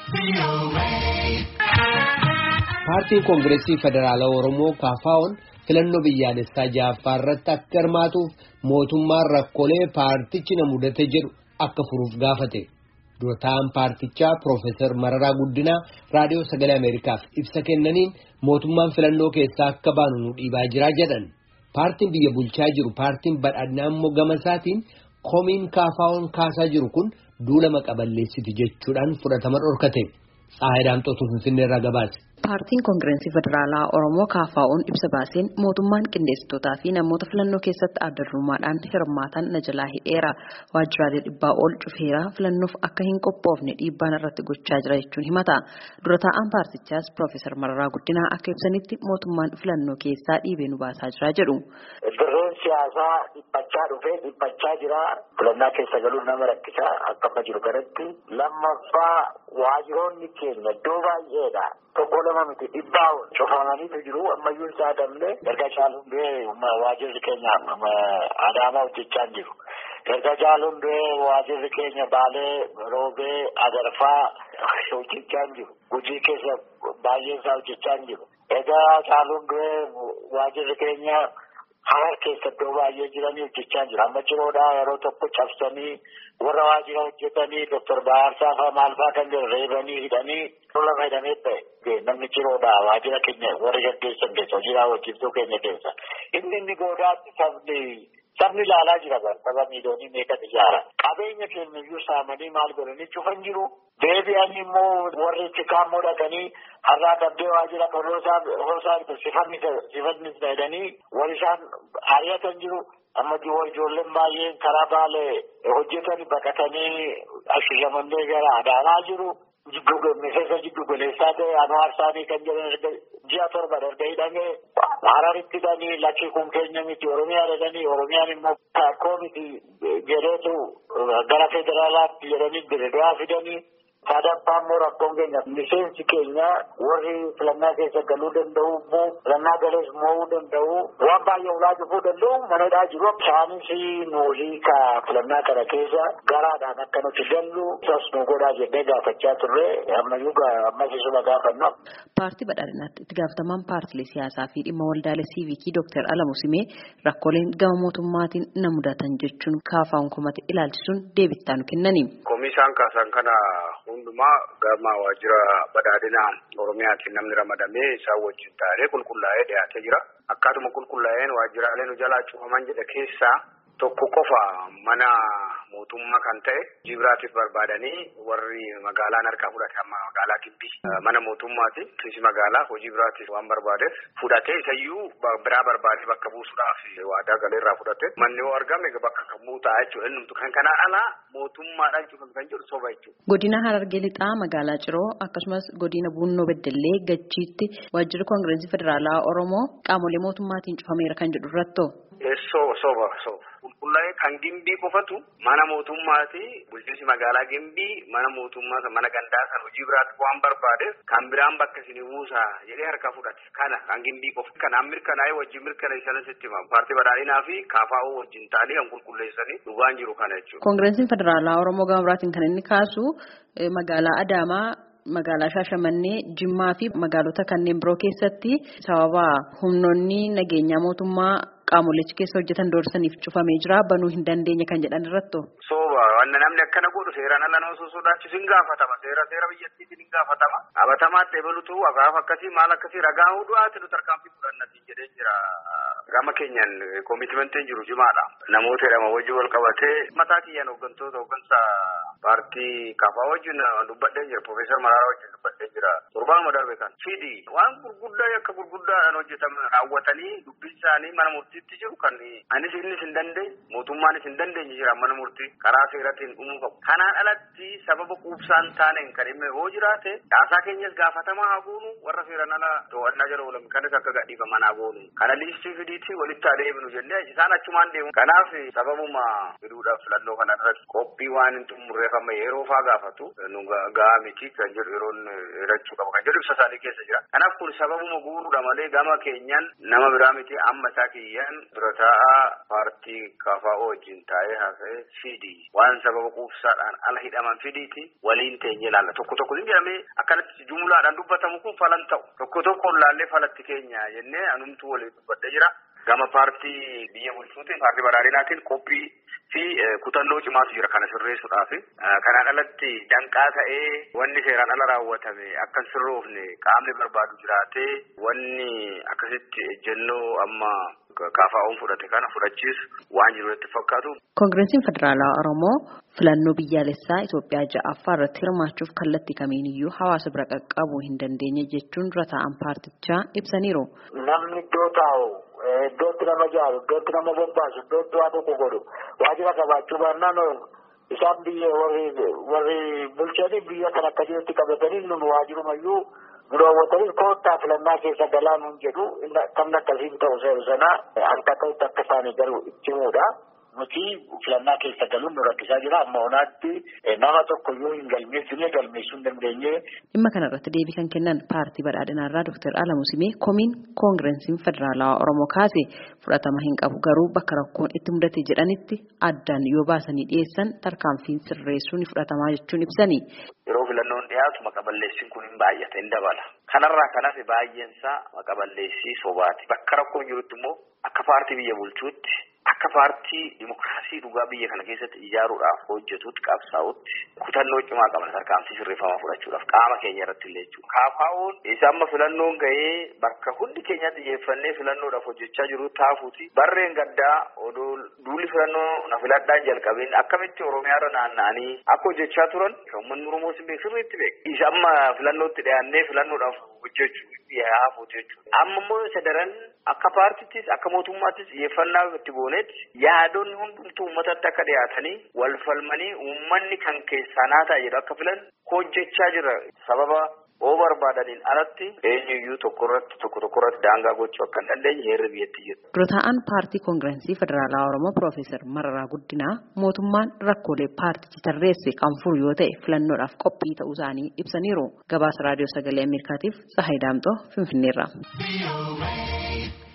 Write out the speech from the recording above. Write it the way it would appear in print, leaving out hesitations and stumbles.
Paartiin Koongireesii Federaalaa Oromoo KFO'n filannoo biyyaalessaa ja'affaa irratti akka hirmaatuuf mootummaan rakkoolee paartichi na mudate jedhu akka furuuf gaafate. Dura taa'aan paartichaa Piroofeesar Mararaa Guddinaa raadiyoo sagalee Ameerikaaf ibsa kennaniin mootummaan filannoo keessaa akka baanu nu dhiibaa jira jedhan. Paartiin biyya bulchaa jiru paartiin badhaadhinaa immoo gama isaatiin komiin KFO'n kaasaa jiru kun duula maqaballeessiti jechuudhaan fudhatama dhorkate. Saayidaamtoota Finfinneerraa gabaase. Paartiin Koongireesii Federaalaa Oromoo KFO'n ibsa baaseen mootummaan qindeessitootaa fi namoota filannoo keessatti adda durummaadhaan hirmaatan na jalaa hidheera. Waajjiraalee 100 ol cufeera. Filannoof akka hin qophoofne dhiibbaan irratti gochaa jira jechuun himata. Dura taa'aan paartichaas Piroofeesar Mararaa Guddinaa akka ibsanitti mootummaan filannoo keessaa dhiibee nu baasaa jira jedhu. Dirreen siyaasaa dhiphachaa jira. Filannaa keessa galuun nama rakkisaa akka jiru kanatti lammaffaa waajjiroonni keenya iddoo baay'eedha. Tokko lama miti dhibbaa cufamaniitu jiru ammayyuu isaa damlee erga caaluun waajjirri keenya Adaamaa hojjechaa jiru. Erga caaluun waajjirri keenya Baalee, Roobee, Agarfaa hojjechaa jiru. Hojii keessa baay'een isaa hojjechaa jiru. Erga caaluun waajjirri keenya Harar keessa iddoo baay'ee jiranii hojjechaa jiru. Amma ciroodhaa yeroo tokko cabsanii warra waajjira hojjetanii Dr. Baarsaa fa'aa maal fa'aa kan jiru reebanii hidhanii lama hidhamee ta'e namni ciroodhaa waajjira keenya warra gaggeessan keessa hojii raawwachiiftuu keenya keessa. Inni goodaatti sabni ilaalaa jira saba miiliyoonii meeqa ijaara. Qabeenya keenya iyyuu saamanii maal godhanii cufan jiru. Deebi'anii immoo warri cikaammoo dhaqanii har'aa qabdee waajjira hoosaa sifanni jedhanii wal isaan ari'atan jiru. Amma ijoolleen baay'een karaa Baalee hojjetanii baqatanii ashiishamanii gara Adaamaa jiru. Miseensa jiddu goleessaa ta'e Anwaar Saanii kan jedhan ji'a 7 erga hidhamee Hararitti hidhanii lakkii kun keenya miti Oromiyaa jedhanii Oromiyaan immoo akkoo miti jedheetu gara federaalaatti jedhanii Dirreedawaa fidanii sadaffaa immoo rakkoon keenya miseensi keenya warri filannaa keessa galuu danda'u immoo filannaa galees mo'uu danda'u waan baay'ee ulaa cufuu danda'u manadhaa jiru. Isaanis nuyi filannaa kana keessa garaadhaan akka nuti gallu isas nu godhaa jennee gaafachaa turre ammas isuma gaafanna. Paartii badhaadhinaatti itti gaafatamaan paartilee siyaasaa fi dhimma waldaalee siivikii Dr. Alamuu Simee rakkooleen gama mootummaatiin na mudatan jechuun KFO'n komate ilaalchisuun deebittaa nu kennani. Komisaan kaasan kana hundumaa gama waajjira badhaadhinaa Oromiyaatiin namni ramadamee isaan wajjin taa'ee qulqullaa'ee dhiyaatee jira. Akkaatuma qulqullaa'een waajjiraalee nu jalaa cufaman jedhe keessaa tokko qofa mana mootummaa kan ta'e hojii biraatiif barbaadanii warri magaalaan harkaa fudhate amma magaalaa Gimbii mana mootummaati. Kiisi magaalaa hojii biraatiif waan barbaadeef fudhatee isayyuu biraa barbaadee bakka buusuudhaaf waadaa galeerraa fudhate. Manni yoo argame bakka kan buutaa jechuudha. Inni kan kanaan alaa mootummaadhaan cufame kan jedhu soba jechuudha. Godina Harargee Lixaa magaalaa Ciroo akkasumas godina Bunnoo Beddellee Gachiitti waajjirri Koongireesii Federaalaa Oromoo qaamolee mootummaatiin cufameera kan jedhu irrattoo. Soba. Qulqullaa'ee kan Gimbii qofatu mana mootummaati. Bulchiinsi magaalaa Gimbii mana mootummaa mana gandaa san hojii biraatti waan barbaadeef kan biraan bakka isin buusaa jedhee harka fudhate. Kana kan Gimbii qofa. Kanaan mirkanaa'ee wajjin mirkaneessanis itti hima. Paartii badhaadhinaa fi KFO wajjin ta'anii kan qulqulleessanii dhugaan jiru kana jechuudha. Koongireesiin Federaalaa Oromoo gama biraatiin kan inni kaasu magaalaa Adaamaa, magaalaa Shaashamannee, Jimmaa fi magaalota kanneen biroo keessatti sababa humnoonni nageenyaa mootummaa qaamolee keessa hojjetan doorsaniif cufamee jira banuu hin dandeenye kan jedhan irratto. Wanna namni akkana godhu seeraan ala nama sodaachisu hin gaafatama. Seera biyyattiitiin hin gaafatama. Qabatamaatti ebalutu akaaf akkasii maal akkasii ragaa hudu'aati nu tarkaanfii fudhannatiin jedhee jira. Gama keenyan koomitmentiin jiru jimaadha. Namoota jedhama wajjin wal qabatee mataa kiyyaan hooggansa paartii KFO wajjin dubbadhee jira. Piroofeesar Mararaa wajjin dubbadhee jira. Torbaanuma darbe kan fidi waan gurguddaa akka gurguddaadhaan hojjetaman raawwatanii dubbiin isaanii mana murtiitti jiru kan innis hin dandeenye mootummaanis hin dandeenye jira mana murtii karaa seeratiin dhumuu qabu. Kanaan alatti sababa quubsaan taaneen kan dhimma yoo jiraate caasaa keenyas gaafatamaa haa goonu warra seeraan ala to'annaa jala oolan kanas akka gadhiifaman haa goonu. Kana liistii fidiitti walitti adeemnu jennee isaan achumaan deemu. Kanaaf sababuma fiduudhaaf filannoo kana irratti qophii waan hin xumurreef amma yeroo faa gaafatu nu ga'a miti kan jedhu yeroon irrachuu qaba kan jedhu ibsa isaanii keessa jira. Kanaaf kun sababuma guuruudha malee gama keenyan nama biraa miti amma isaa kiyyaan dura taa'aa paartii KFO wajjin taa'ee haasa'ee fidii waan sababa quubsaadhaan ala hidhaman fidiiti waliin teenye ilaalla. Tokko tokko jedhamee akkanatti jumlaadhaan dubbatamu kun falan ta'u. Tokko tokkoon laallee falatti keenya jennee anumtuu waliin dubbadde jira. Gama paartii biyya bulchuutiin paartii badhaadhinaatiin qophii fi kutannoo cimaatu jira kana sirreessuudhaaf. Kanaan alatti danqaa ta'ee wanni seeraan ala raawwatame akka sirroofne qaamni barbaadu jiraatee wanni akkasitti ejjennoo amma KFO'n fudhate kana fudhachiisu waan jiru itti fakkaatu. Koongiresiin Federaalaa Oromoo filannoo biyyaalessaa Itoophiyaa ja'affaa irratti hirmaachuuf kallattii kamiiniyyuu hawaasa bira qaqqabuu hin dandeenye jechuun dura taa'an paartichaa ibsaniiru. Namni iddoo taa'u iddootti nama jaaru iddootti nama bobbaasu iddootti waa tokko godhu waajjira qabaachuu baannaan isaan biyya warri bulchanii biyya kan akka jirutti qabatanii nun waajirumayyuu nu daawwatanii koottaa filannaa keessa galaa nuun jedhu kan akkasiin ta'u seeru sana harka ta'utti akka isaanii garuu itti himuudha. Nuti filannaa keessa galuun nu rakkisaa jira amma onaatti nama tokko yoo hin galmeessine galmeessuu hin dandeenye. Dhimma kanarratti deebii kan kennan paartii badhaadhinaarraa Dr. Alamuu Simee komiin koongiresiin Federaalaa Oromoo kaase fudhatama hin qabu garuu bakka rakkoon itti mudate jedhanitti addaan yoo baasanii dhiyeessan tarkaanfiin sirreessuu ni fudhatamaa jechuun ibsani. Yeroo filannoon dhiyaatu maqaballeessiin kun hin baay'ate hin dabala. Kanarraa kan hafe baay'eensaa maqaballeessii sobaati. Bakka rakkoon jirutti immoo akka paartii biyya bulchuutti akka paartii dimokiraasii dhugaa biyya kana keessatti ijaaruudhaaf hojjetuutti qabsaa'utti kutannoo cimaa qaban tarkaanfii sirreeffamaa fudhachuudhaaf qaama keenya irratti illee jechuudha. KFO'n isa amma filannoon ga'ee bakka hundi keenyatti xiyyeeffannee filannoodhaaf hojjechaa jiru taafuuti. Barreen gaddaa odoo duulli filannoo na filadhaa jalqabeen akkamitti Oromiyaarra naanna'anii akka hojjechaa turan uummanni Oromoo sirriitti beeka. Isa amma filannootti dhiyaannee filannoodhaaf hojjechuu yaafuuti jechuudha. Amma immoo isa daran akka paartittis akka mootummaattis xiyyeeffannaa itti goonetti yaadonni hundumtuu uummatatti akka dhiyaatanii wal falmanii uummanni kan keessaa naa ta'a jedhu akka filan hojjechaa jira. Sababa oo barbaadaniin alatti eenyuyyuu tokko irratti daangaa gochuu akka hin dandeenye heerri biyyatti jiru. Dura taa'an paartii koongirensii Federaalaa Oromoo Piroofeesar Mararaa Guddinaa mootummaan rakkoolee paartichi tarreesse kan furu yoo ta'e filannoodhaaf qophii ta'uu isaanii ibsaniiru. Gabaasa Raadiyoo Sagalee Ameerikaatiif Tsahaay Daamxoo Finfinneerraa.